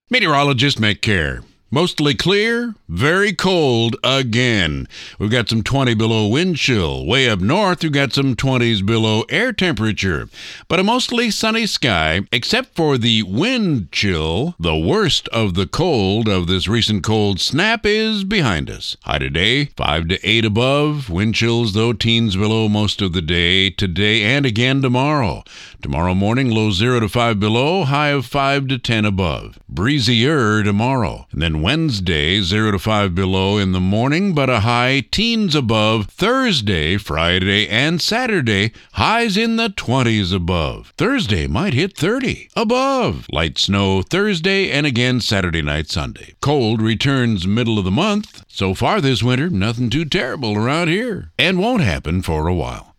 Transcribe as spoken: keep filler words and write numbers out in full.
Meteorologist Mick Care. Mostly clear, very cold again. We've got some twenty below wind chill. Way up north, we've got some twenties below air temperature. But a mostly sunny sky, except for the wind chill. The worst of the cold of this recent cold snap is behind us. High today, five to eight above. Wind chills, though, teens below most of the day. Today and again tomorrow. Tomorrow morning, low zero to five below. High of five to ten above. Breezier tomorrow. And then Wednesday, zero to five below in the morning, but a high teens above. Thursday, Friday, and Saturday, highs in the twenties above. Thursday might hit thirty above. Light snow Thursday and again Saturday night, Sunday. Cold returns middle of the month. So far this winter, nothing too terrible around here. And won't happen for a while.